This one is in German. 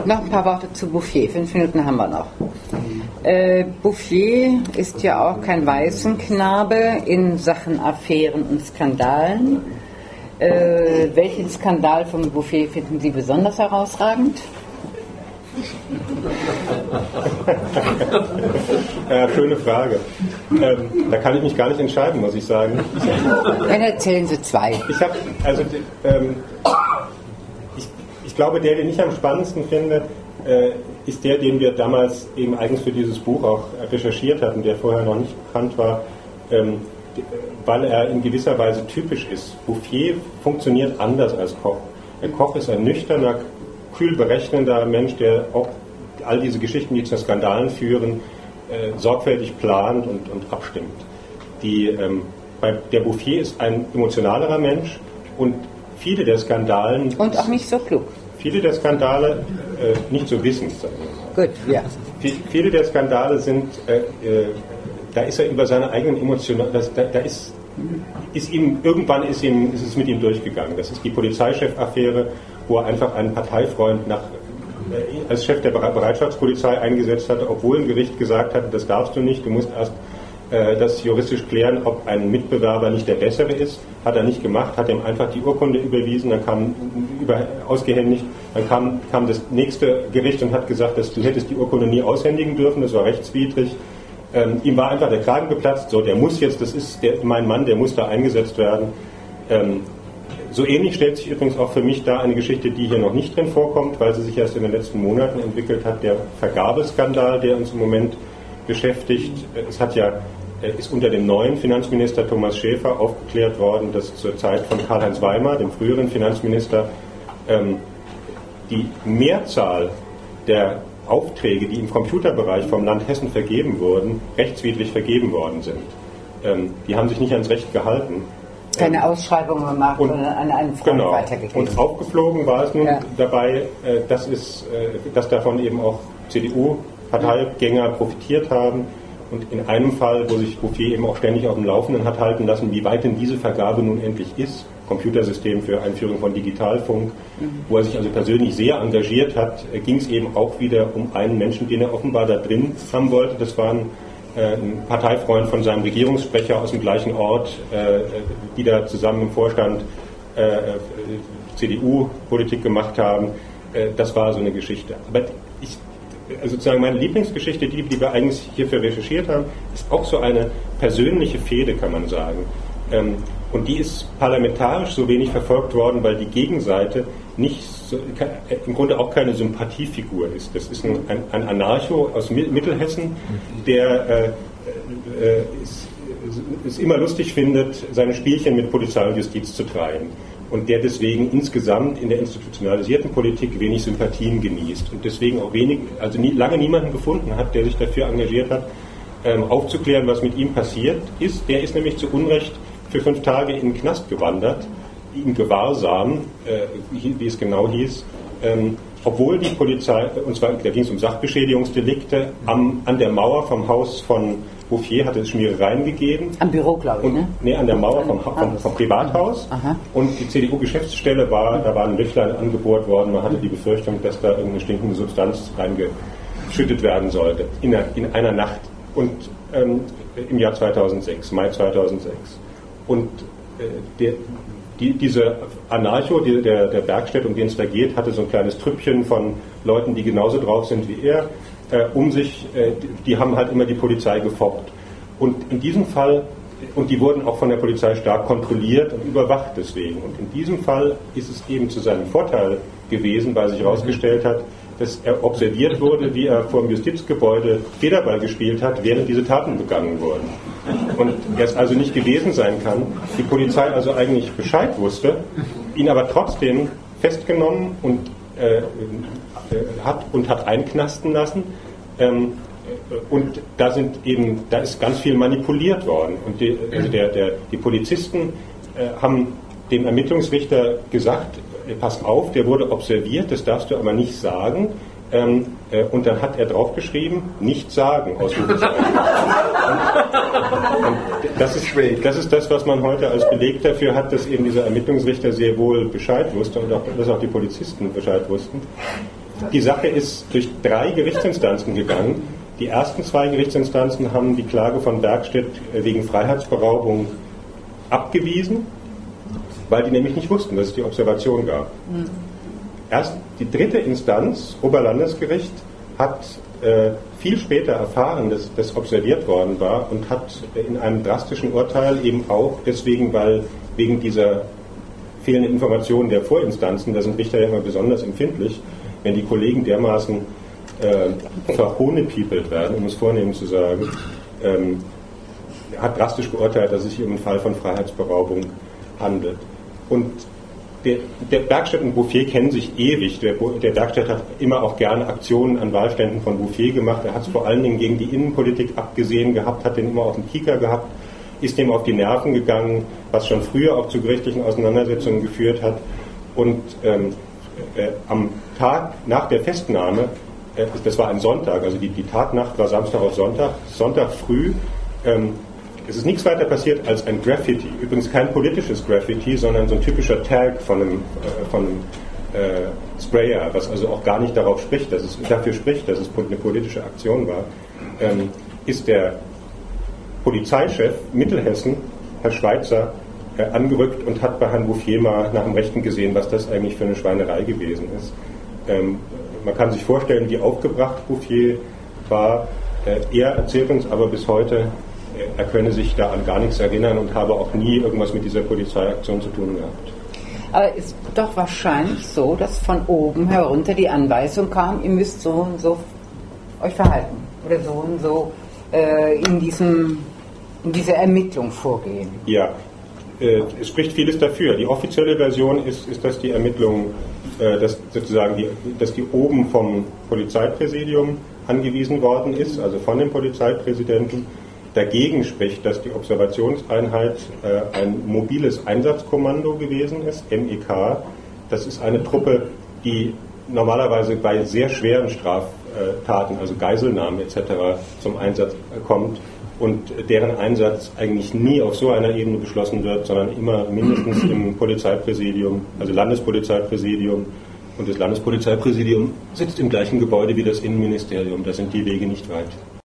Noch ein paar Worte zu Bouffier. 5 Minuten haben wir noch. Bouffier ist ja auch kein Waisenknabe in Sachen Affären und Skandalen. Welchen Skandal von Bouffier finden Sie besonders herausragend? Ja, schöne Frage. Da kann ich mich gar nicht entscheiden, muss ich sagen. Dann erzählen Sie 2. Ich glaube, den ich am spannendsten finde, ist der, den wir damals eben eigens für dieses Buch auch recherchiert hatten, der vorher noch nicht bekannt war, weil er in gewisser Weise typisch ist. Bouffier funktioniert anders als Koch. Der Koch ist ein nüchterner, kühl berechnender Mensch, der auch all diese Geschichten, die zu Skandalen führen, sorgfältig plant und abstimmt. Der Bouffier ist ein emotionalerer Mensch und viele der Skandalen... Und auch nicht so klug. Viele der Skandale nicht so wissend, sagen wir mal. Gut, ja. Viele der Skandale sind, da ist er über seine eigenen Emotionen, irgendwann ist es mit ihm durchgegangen. Das ist die Polizeichefaffäre, wo er einfach einen Parteifreund als Chef der Bereitschaftspolizei eingesetzt hatte, obwohl ein Gericht gesagt hatte, das darfst du nicht, du musst erst das juristisch klären, ob ein Mitbewerber nicht der bessere ist. Hat er nicht gemacht, hat ihm einfach die Urkunde überwiesen, dann kam ausgehändigt, dann kam das nächste Gericht und hat gesagt, dass du hättest die Urkunde nie aushändigen dürfen, das war rechtswidrig. Ihm war einfach der Kragen geplatzt, so, der muss jetzt, das ist mein Mann, der muss da eingesetzt werden. So ähnlich stellt sich übrigens auch für mich da eine Geschichte, die hier noch nicht drin vorkommt, weil sie sich erst in den letzten Monaten entwickelt hat, der Vergabeskandal, der uns im Moment beschäftigt. Ist unter dem neuen Finanzminister Thomas Schäfer aufgeklärt worden, dass zur Zeit von Karl-Heinz Weimar, dem früheren Finanzminister, die Mehrzahl der Aufträge, die im Computerbereich vom Land Hessen vergeben wurden, rechtswidrig vergeben worden sind. Die haben sich nicht ans Recht gehalten. Keine Ausschreibung gemacht, sondern an einen Freund weitergegeben. Und aufgeflogen war es nun dabei, dass davon eben auch CDU-Parteigänger profitiert haben. Und in einem Fall, wo sich Bouffier eben auch ständig auf dem Laufenden hat halten lassen, wie weit denn diese Vergabe nun endlich ist, Computersystem für Einführung von Digitalfunk, wo er sich also persönlich sehr engagiert hat, ging es eben auch wieder um einen Menschen, den er offenbar da drin haben wollte. Das war ein Parteifreund von seinem Regierungssprecher aus dem gleichen Ort, die da zusammen im Vorstand CDU-Politik gemacht haben. Das war so eine Geschichte. Aber sozusagen meine Lieblingsgeschichte, die wir eigentlich hierfür recherchiert haben, ist auch so eine persönliche Fehde, kann man sagen. Und die ist parlamentarisch so wenig verfolgt worden, weil die Gegenseite im Grunde auch keine Sympathiefigur ist. Das ist ein Anarcho aus Mittelhessen, der es immer lustig findet, seine Spielchen mit Polizei und Justiz zu treiben. Und der deswegen insgesamt in der institutionalisierten Politik wenig Sympathien genießt und deswegen auch lange niemanden gefunden hat, der sich dafür engagiert hat, aufzuklären, was mit ihm passiert ist. Der ist nämlich zu Unrecht für 5 Tage in den Knast gewandert, in Gewahrsam, wie es genau hieß, obwohl die Polizei, und zwar da ging es um Sachbeschädigungsdelikte, an der Mauer vom Haus von Bouffier hatte es Schmierereien gegeben. Am Büro, glaube ich, ne? Nee, an der Mauer vom Privathaus. Aha. Und die CDU-Geschäftsstelle da war ein Löchlein angebohrt worden. Man hatte die Befürchtung, dass da irgendeine stinkende Substanz reingeschüttet werden sollte. In einer Nacht. Und im Jahr 2006, Mai 2006. Und diese Anarcho, der Bergstedt, um den es da geht, hatte so ein kleines Trüppchen von Leuten, die genauso drauf sind wie er, um sich, die haben halt immer die Polizei gefoppt. Und in diesem Fall, und die wurden auch von der Polizei stark kontrolliert und überwacht deswegen. Und in diesem Fall ist es eben zu seinem Vorteil gewesen, weil sich herausgestellt hat, dass er observiert wurde, wie er vor dem Justizgebäude Federball gespielt hat, während diese Taten begangen wurden. Und er es also nicht gewesen sein kann, die Polizei also eigentlich Bescheid wusste, ihn aber trotzdem festgenommen und hat einknasten lassen. Und da ist ganz viel manipuliert worden. Und die Polizisten haben dem Ermittlungsrichter gesagt, pass auf, der wurde observiert, das darfst du aber nicht sagen. Und dann hat er draufgeschrieben, nicht sagen, Ausrufezeichen. Und das ist das, was man heute als Beleg dafür hat, dass eben dieser Ermittlungsrichter sehr wohl Bescheid wusste und auch, dass auch die Polizisten Bescheid wussten. Die Sache ist durch 3 Gerichtsinstanzen gegangen. Die ersten 2 Gerichtsinstanzen haben die Klage von Bergstedt wegen Freiheitsberaubung abgewiesen, weil die nämlich nicht wussten, dass es die Observation gab. Erst die 3. Instanz, Oberlandesgericht, hat viel später erfahren, dass das observiert worden war und hat in einem drastischen Urteil eben auch deswegen, weil wegen dieser fehlenden Informationen der Vorinstanzen, da sind Richter ja immer besonders empfindlich, wenn die Kollegen dermaßen verhohnepiepelt werden, um es vornehm zu sagen, hat drastisch geurteilt, dass es sich um einen Fall von Freiheitsberaubung handelt. Und der Bergstedt und Bouffier kennen sich ewig. Der Bergstedt hat immer auch gerne Aktionen an Wahlständen von Bouffier gemacht. Er hat es vor allen Dingen gegen die Innenpolitik abgesehen gehabt, hat den immer auf dem Kieker gehabt, ist dem auf die Nerven gegangen, was schon früher auch zu gerichtlichen Auseinandersetzungen geführt hat. Und am Tag nach der Festnahme, das war ein Sonntag, also die Tatnacht war Samstag auf Sonntag, Sonntag früh, es ist nichts weiter passiert als ein Graffiti. Übrigens kein politisches Graffiti, sondern so ein typischer Tag von einem Sprayer, was also auch gar nicht darauf spricht, dafür spricht, dass es eine politische Aktion war, ist der Polizeichef Mittelhessen, Herr Schweitzer, angerückt und hat bei Herrn Bouffier mal nach dem Rechten gesehen, was das eigentlich für eine Schweinerei gewesen ist. Man kann sich vorstellen, wie aufgebracht Bouffier war. Er erzählt uns aber bis heute, er könne sich da an gar nichts erinnern und habe auch nie irgendwas mit dieser Polizeiaktion zu tun gehabt. Aber es ist doch wahrscheinlich so, dass von oben herunter die Anweisung kam, ihr müsst so und so euch verhalten oder so und so in dieser Ermittlung vorgehen. Ja, es spricht vieles dafür. Die offizielle Version ist, dass die Ermittlungen, dass die oben vom Polizeipräsidium angewiesen worden ist, also von dem Polizeipräsidenten. Dagegen spricht, dass die Observationseinheit ein mobiles Einsatzkommando gewesen ist, MEK. Das ist eine Truppe, die normalerweise bei sehr schweren Straftaten, also Geiselnahmen etc., zum Einsatz kommt und deren Einsatz eigentlich nie auf so einer Ebene beschlossen wird, sondern immer mindestens im Polizeipräsidium, also Landespolizeipräsidium. Und das Landespolizeipräsidium sitzt im gleichen Gebäude wie das Innenministerium. Da sind die Wege nicht weit.